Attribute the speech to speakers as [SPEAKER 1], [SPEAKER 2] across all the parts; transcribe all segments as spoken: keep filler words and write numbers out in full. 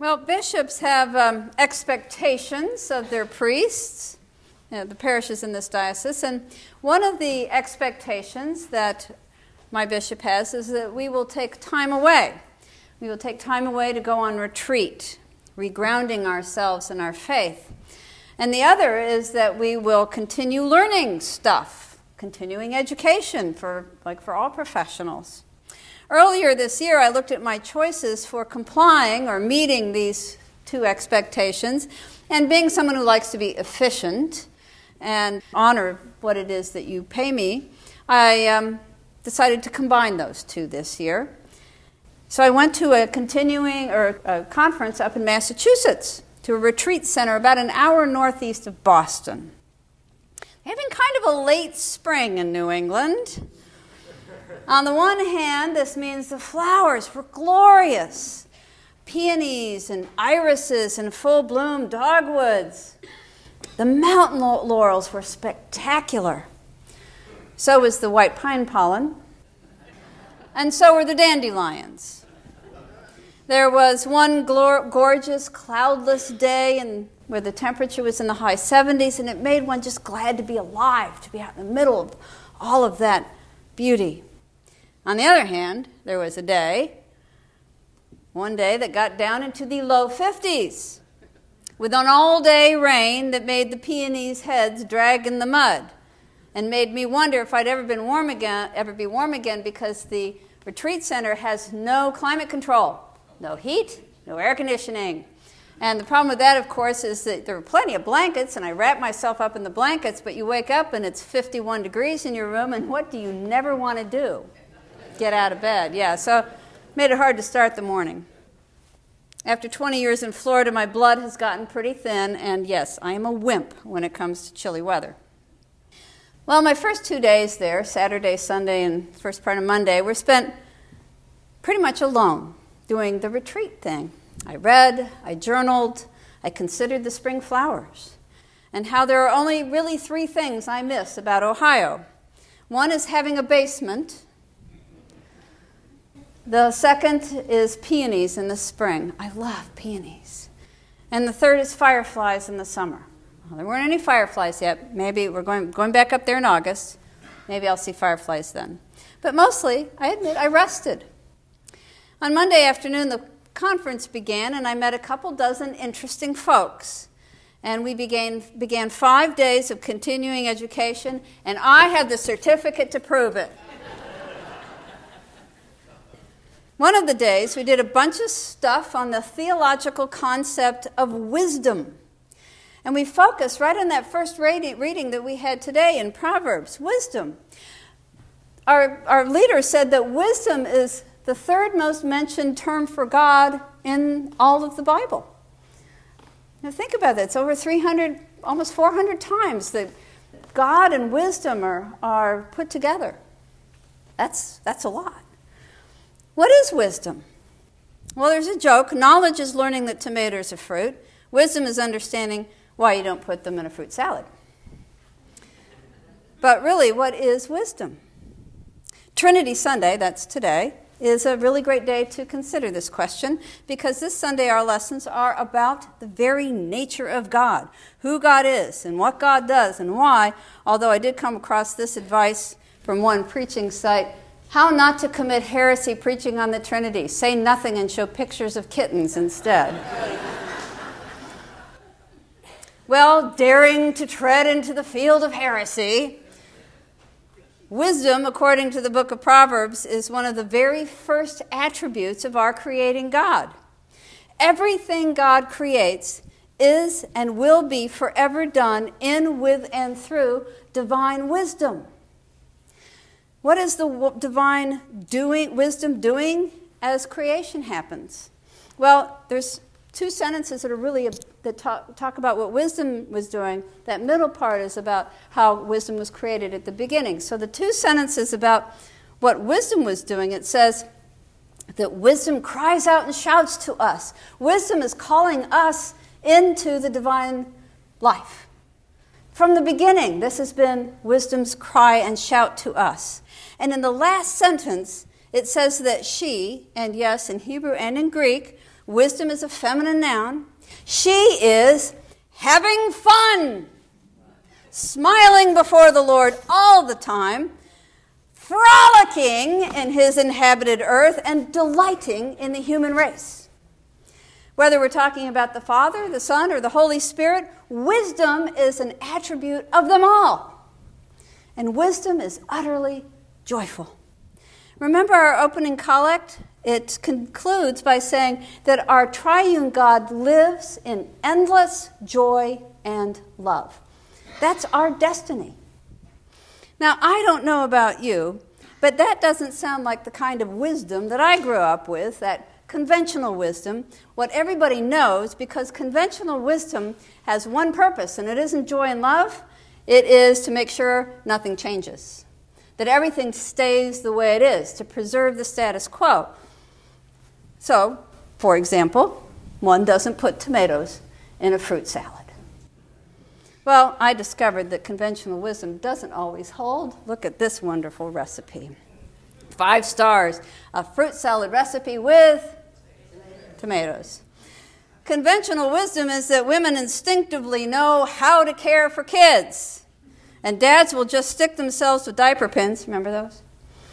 [SPEAKER 1] Well, bishops have um, expectations of their priests, you know, the parishes in this diocese, and one of the expectations that my bishop has is that we will take time away. We will take time away to go on retreat, regrounding ourselves in our faith. And the other is that we will continue learning stuff, continuing education for like for all professionals. Earlier this year, I looked at my choices for complying or meeting these two expectations, and being someone who likes to be efficient and honor what it is that you pay me, I um, decided to combine those two this year. So I went to a continuing or a conference up in Massachusetts, to a retreat center about an hour northeast of Boston. Having kind of a late spring in New England. On the one hand, this means the flowers were glorious. Peonies and irises in full bloom, dogwoods. The mountain laurels were spectacular. So was the white pine pollen. And so were the dandelions. There was one glor- gorgeous, cloudless day and where the temperature was in the high seventies, and it made one just glad to be alive, to be out in the middle of all of that beauty. On the other hand, there was a day, one day that got down into the low fifties, with an all-day rain that made the peonies' heads drag in the mud, and made me wonder if I'd ever been warm again, ever be warm again, because the retreat center has no climate control, no heat, no air conditioning. And the problem with that, of course, is that there were plenty of blankets, and I wrapped myself up in the blankets, but you wake up and it's fifty-one degrees in your room, and what do you never want to do? Get out of bed. Yeah, so made it hard to start the morning. After twenty years in Florida, my blood has gotten pretty thin, and yes, I am a wimp when it comes to chilly weather. Well, my first two days there, Saturday, Sunday, and first part of Monday, were spent pretty much alone doing the retreat thing. I read, I journaled, I considered the spring flowers, and how there are only really three things I miss about Ohio. One is having a basement. The second is peonies in the spring. I love peonies. And the third is fireflies in the summer. Well, there weren't any fireflies yet. Maybe we're going, going back up there in August. Maybe I'll see fireflies then. But mostly, I admit, I rested. On Monday afternoon, the conference began, and I met a couple dozen interesting folks. And we began, began five days of continuing education, and I have the certificate to prove it. One of the days, we did a bunch of stuff on the theological concept of wisdom. And we focused right on that first reading that we had today in Proverbs, wisdom. Our, our leader said that wisdom is the third most mentioned term for God in all of the Bible. Now think about that. It's over three hundred, almost four hundred times that God and wisdom are, are put together. That's, that's a lot. What is wisdom? Well, there's a joke. Knowledge is learning that tomatoes are fruit. Wisdom is understanding why you don't put them in a fruit salad. But really, what is wisdom? Trinity Sunday, that's today, is a really great day to consider this question, because this Sunday our lessons are about the very nature of God, who God is and what God does and why, although I did come across this advice from one preaching site, how not to commit heresy preaching on the Trinity. Say nothing and show pictures of kittens instead. Well, daring to tread into the field of heresy, wisdom, according to the book of Proverbs, is one of the very first attributes of our creating God. Everything God creates is and will be forever done in, with, and through divine wisdom. What is the divine doing, wisdom doing as creation happens? Well, there's two sentences that are really that talk, talk about what wisdom was doing. That middle part is about how wisdom was created at the beginning. So the two sentences about what wisdom was doing, it says that wisdom cries out and shouts to us. Wisdom is calling us into the divine life. From the beginning, this has been wisdom's cry and shout to us. And in the last sentence, it says that she, and yes, in Hebrew and in Greek, wisdom is a feminine noun. She is having fun, smiling before the Lord all the time, frolicking in his inhabited earth, and delighting in the human race. Whether we're talking about the Father, the Son, or the Holy Spirit, wisdom is an attribute of them all. And wisdom is utterly joyful. Remember our opening collect? It concludes by saying that our triune God lives in endless joy and love. That's our destiny. Now, I don't know about you, but that doesn't sound like the kind of wisdom that I grew up with, that conventional wisdom, what everybody knows, because conventional wisdom has one purpose, and it isn't joy and love. It is to make sure nothing changes, that everything stays the way it is, to preserve the status quo. So, for example, one doesn't put tomatoes in a fruit salad. Well, I discovered that conventional wisdom doesn't always hold. Look at this wonderful recipe. Five stars, a fruit salad recipe with tomatoes. Conventional wisdom is that women instinctively know how to care for kids. And dads will just stick themselves with diaper pins, remember those?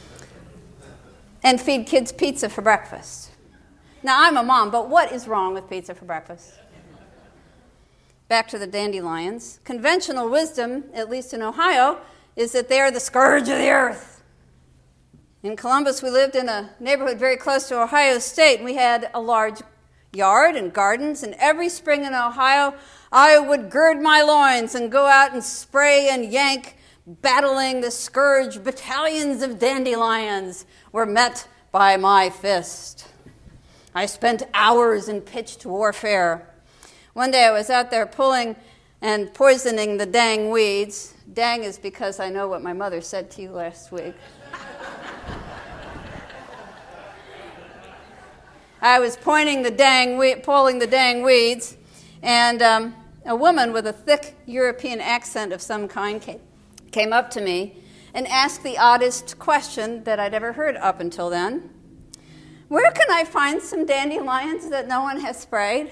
[SPEAKER 1] And feed kids pizza for breakfast. Now, I'm a mom, but what is wrong with pizza for breakfast? Back to the dandelions. Conventional wisdom, at least in Ohio, is that they are the scourge of the earth. In Columbus, we lived in a neighborhood very close to Ohio State, and we had a large yard and gardens, and every spring in Ohio, I would gird my loins and go out and spray and yank, battling the scourge. Battalions of dandelions were met by my fist. I spent hours in pitched warfare. One day I was out there pulling and poisoning the dang weeds. Dang is because I know what my mother said to you last week. I was pointing the dang we- pulling the dang weeds, and um, a woman with a thick European accent of some kind came, came up to me and asked the oddest question that I'd ever heard up until then. Where can I find some dandelions that no one has sprayed?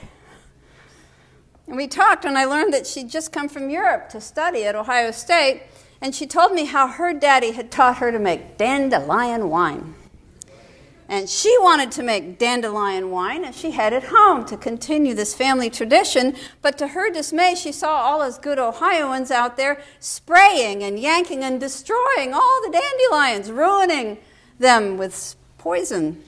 [SPEAKER 1] And we talked, and I learned that she'd just come from Europe to study at Ohio State, and she told me how her daddy had taught her to make dandelion wine. And she wanted to make dandelion wine, and she headed home to continue this family tradition, but to her dismay, she saw all us good Ohioans out there spraying and yanking and destroying all the dandelions, ruining them with poison.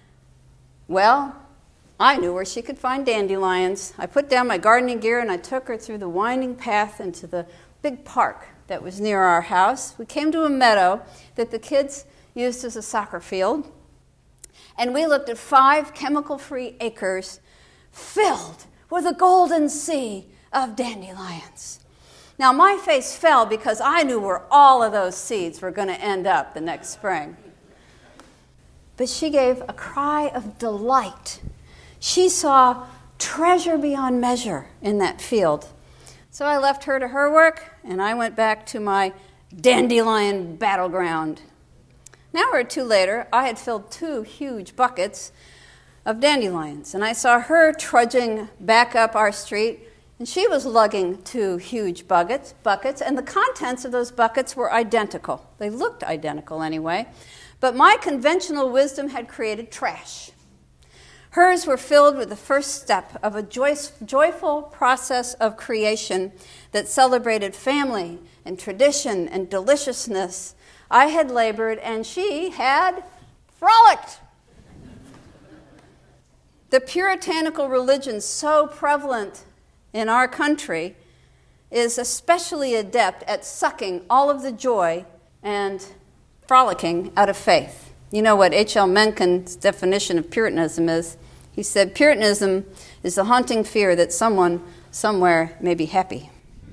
[SPEAKER 1] Well, I knew where she could find dandelions. I put down my gardening gear and I took her through the winding path into the big park that was near our house. We came to a meadow that the kids used as a soccer field. And we looked at five chemical-free acres filled with a golden sea of dandelions. Now, my face fell because I knew where all of those seeds were going to end up the next spring. But she gave a cry of delight. She saw treasure beyond measure in that field. So I left her to her work, and I went back to my dandelion battleground. An hour or two later, I had filled two huge buckets of dandelions, and I saw her trudging back up our street, and she was lugging two huge buckets, buckets, and the contents of those buckets were identical. They looked identical anyway, but my conventional wisdom had created trash. Hers were filled with the first step of a joy- joyful process of creation that celebrated family and tradition and deliciousness. I had labored, and she had frolicked. The puritanical religion so prevalent in our country is especially adept at sucking all of the joy and frolicking out of faith. You know what H L Mencken's definition of Puritanism is? He said, Puritanism is the haunting fear that someone somewhere may be happy.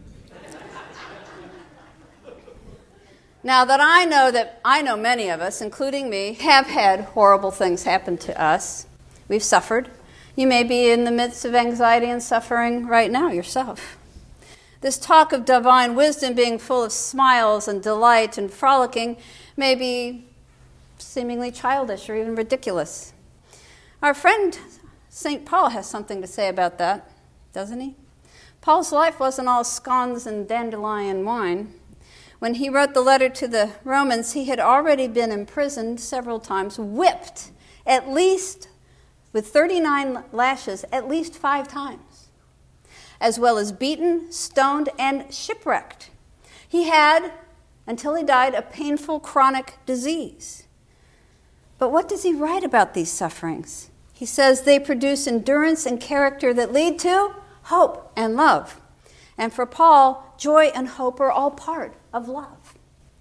[SPEAKER 1] Now that I know that I know many of us, including me, have had horrible things happen to us. We've suffered. You may be in the midst of anxiety and suffering right now yourself. This talk of divine wisdom being full of smiles and delight and frolicking may be seemingly childish or even ridiculous. Our friend Saint Paul has something to say about that, doesn't he? Paul's life wasn't all scones and dandelion wine. When he wrote the letter to the Romans, he had already been imprisoned several times, whipped at least with thirty-nine lashes at least five times, as well as beaten, stoned, and shipwrecked. He had, until he died, a painful chronic disease. But what does he write about these sufferings? He says they produce endurance and character that lead to hope and love. And for Paul, joy and hope are all part of love.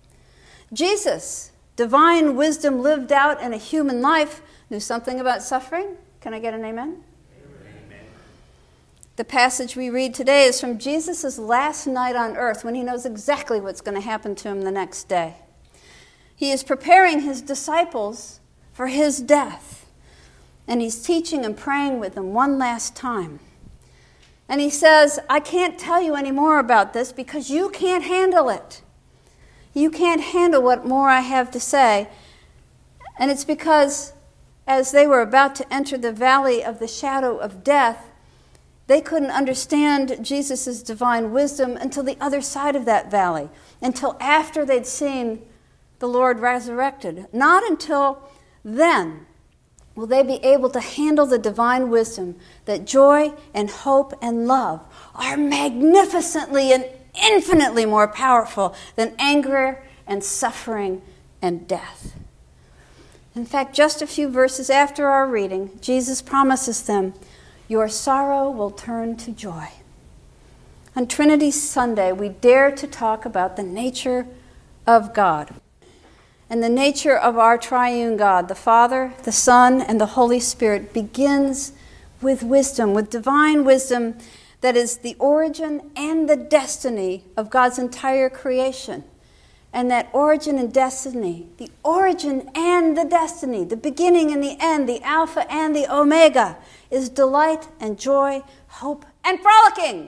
[SPEAKER 1] Jesus, divine wisdom lived out in a human life, knew something about suffering. Can I get an amen? Amen. The passage we read today is from Jesus' last night on earth, when he knows exactly what's going to happen to him the next day. He is preparing his disciples for his death, and he's teaching and praying with them one last time. And he says, I can't tell you any more about this because you can't handle it. You can't handle what more I have to say. And it's because as they were about to enter the valley of the shadow of death, they couldn't understand Jesus' divine wisdom until the other side of that valley, until after they'd seen the Lord resurrected. Not until then will they be able to handle the divine wisdom that joy and hope and love are magnificently and infinitely more powerful than anger and suffering and death. In fact, just a few verses after our reading, Jesus promises them, your sorrow will turn to joy. On Trinity Sunday, we dare to talk about the nature of God and the nature of our triune God, the Father, the Son, and the Holy Spirit, begins with wisdom, with divine wisdom that is the origin and the destiny of God's entire creation. And that origin and destiny, the origin and the destiny, the beginning and the end, the Alpha and the Omega, is delight and joy, hope, and frolicking.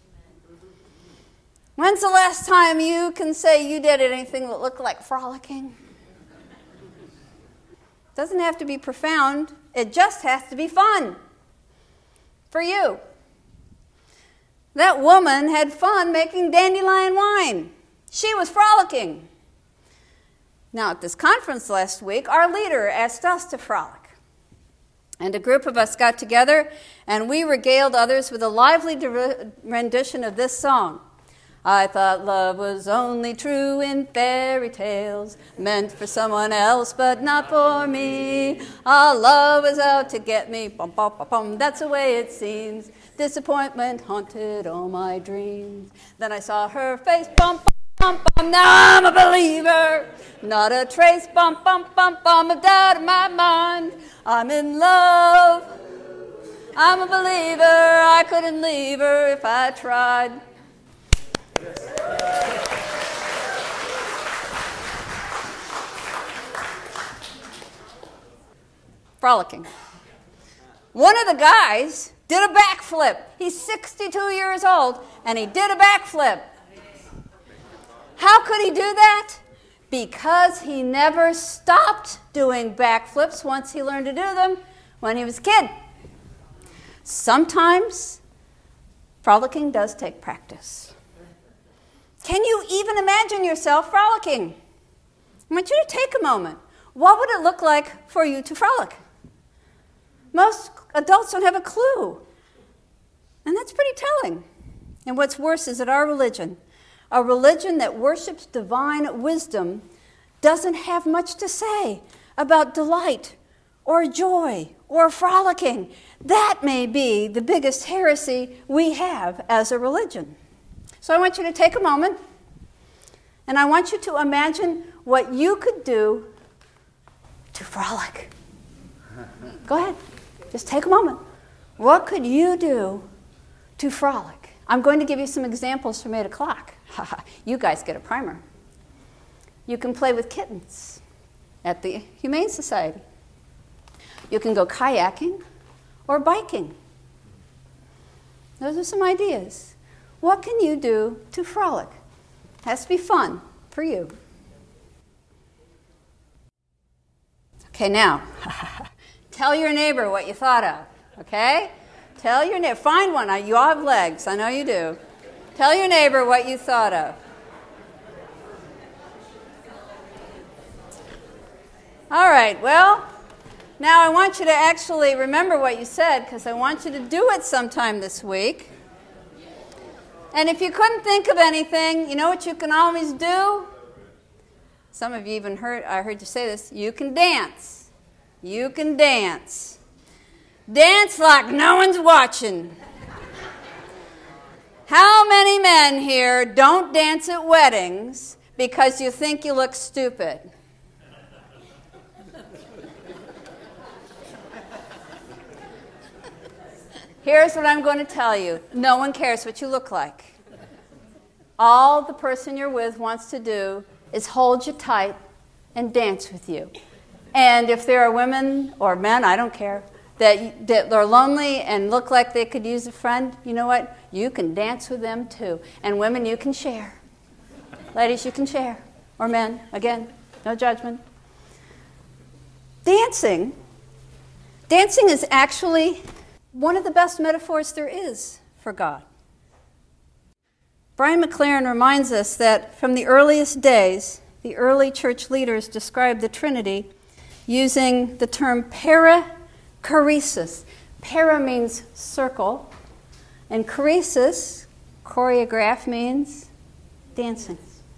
[SPEAKER 1] When's the last time you can say you did anything that looked like frolicking? Doesn't have to be profound. It just has to be fun for you. That woman had fun making dandelion wine. She was frolicking. Now, at this conference last week, our leader asked us to frolic. And a group of us got together, and we regaled others with a lively rendition of this song. I thought love was only true in fairy tales, meant for someone else but not for me. Our love was out to get me, bum, bum, bum, bum. That's the way it seems. Disappointment haunted all my dreams. Then I saw her face, bum, bum, bum, bum. Now I'm a believer. Not a trace, bum, bum, bum, bum, of doubt in my mind. I'm in love. I'm a believer. I couldn't leave her if I tried. Frolicking. One of the guys did a backflip. He's sixty-two years old, and he did a backflip. How could he do that? Because he never stopped doing backflips once he learned to do them when he was a kid. Sometimes frolicking does take practice. Can you even imagine yourself frolicking? I want you to take a moment. What would it look like for you to frolic? Most adults don't have a clue. And that's pretty telling. And what's worse is that our religion, a religion that worships divine wisdom, doesn't have much to say about delight or joy or frolicking. That may be the biggest heresy we have as a religion. So I want you to take a moment, and I want you to imagine what you could do to frolic. Go ahead. Just take a moment. What could you do to frolic? I'm going to give you some examples from eight o'clock. You guys get a primer. You can play with kittens at the Humane Society. You can go kayaking or biking. Those are some ideas. What can you do to frolic? It has to be fun for you. Okay, now, tell your neighbor what you thought of, okay? Tell your neighbor. Find one. You all have legs. I know you do. Tell your neighbor what you thought of. All right, well, now I want you to actually remember what you said because I want you to do it sometime this week. And if you couldn't think of anything, you know what you can always do? Some of you even heard, I heard you say this, you can dance. You can dance. Dance like no one's watching. How many men here don't dance at weddings because you think you look stupid? Here's what I'm going to tell you. No one cares what you look like. All the person you're with wants to do is hold you tight and dance with you. And if there are women or men, I don't care, that, that are lonely and look like they could use a friend, you know what? You can dance with them too. And women, you can share. Ladies, you can share. Or men, again, no judgment. Dancing, dancing is actually one of the best metaphors there is for God. Brian McLaren reminds us that from the earliest days, the early church leaders described the Trinity using the term parachoresis. Para means circle, and choresis, choreograph, means dancing.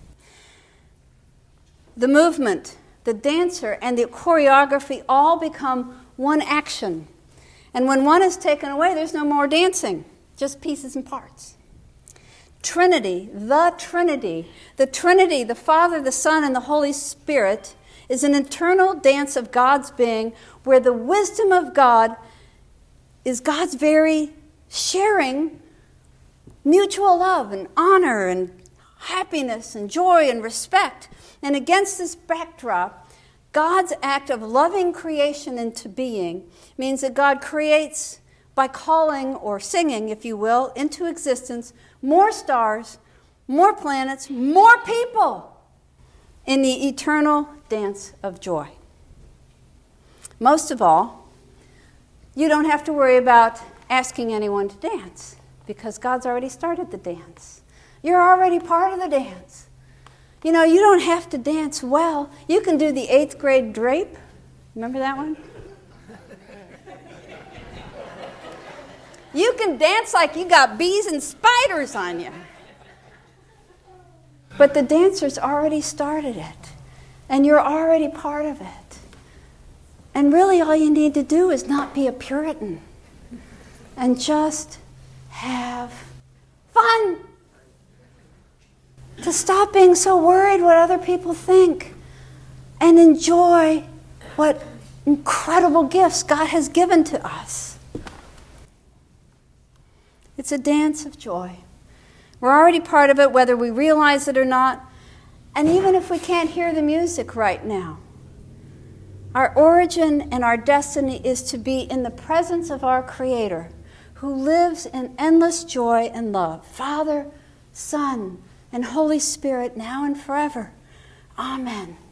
[SPEAKER 1] The movement, the dancer, and the choreography all become one action. And when one is taken away, there's no more dancing, just pieces and parts. Trinity, the Trinity, the Trinity, the Father, the Son, and the Holy Spirit, is an eternal dance of God's being where the wisdom of God is God's very sharing mutual love and honor and happiness and joy and respect. And against this backdrop, God's act of loving creation into being means that God creates by calling or singing, if you will, into existence more stars, more planets, more people in the eternal dance of joy. Most of all, you don't have to worry about asking anyone to dance because God's already started the dance. You're already part of the dance. You know, you don't have to dance well. You can do the eighth grade drape. Remember that one? You can dance like you got bees and spiders on you. But the dancers already started it, and you're already part of it. And really all you need to do is not be a Puritan and just have fun. To stop being so worried what other people think and enjoy what incredible gifts God has given to us. It's a dance of joy. We're already part of it whether we realize it or not, and even if we can't hear the music right now. Our origin and our destiny is to be in the presence of our Creator, who lives in endless joy and love. Father, Son, and Holy Spirit, now and forever. Amen.